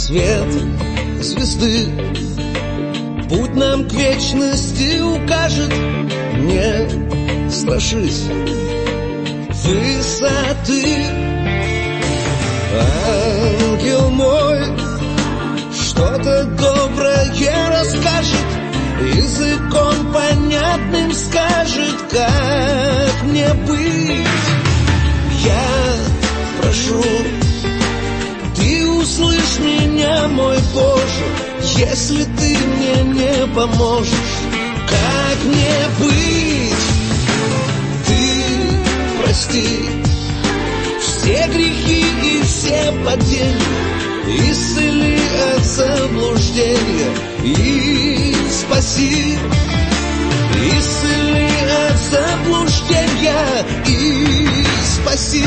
свет звезды путь нам к вечности укажет. Не страшись высоты, ангел мой что-то доброе расскажет, языком понятным скажет, как мне быть. Я прошу, ты услышь меня, мой Боже, если ты мне не поможешь, как мне быть? Ты прости все грехи и все падения, исцели от заблуждения и спаси. Исцели от заблуждения и спаси.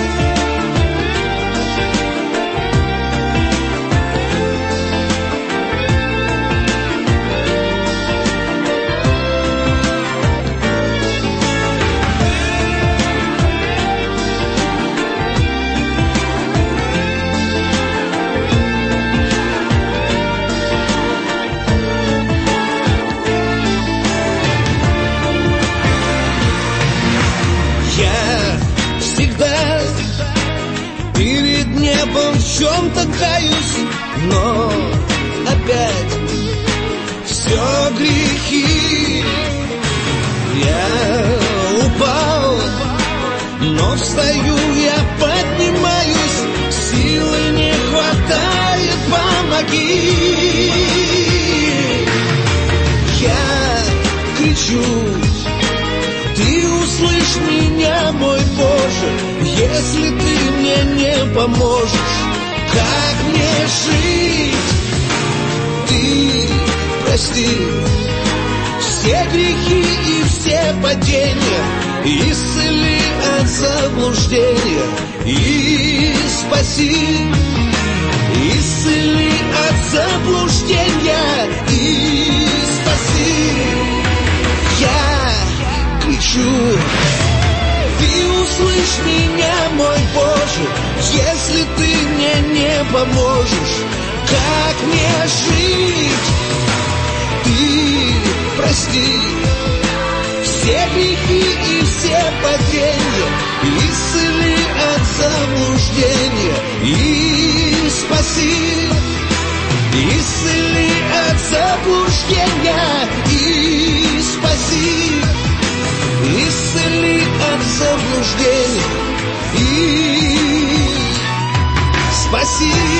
Перед небом в чем-то каюсь, но опять все грехи. Я упал, но встаю, я поднимаюсь, силы не хватает, помоги. Я кричу, ты услышь меня, мой Боже, если ты мне не поможешь, как мне жить? Ты прости все грехи и все падения, исцели от заблуждения и спаси. Исцели от заблуждения и спаси. Я кричу, ты услышь меня, мой Боже, если ты мне не поможешь, как мне жить? Ты прости все грехи и все падения, исцели от заблуждения и спаси. Исцели от заблуждения и спаси. Исцели от заблуждения и спаси.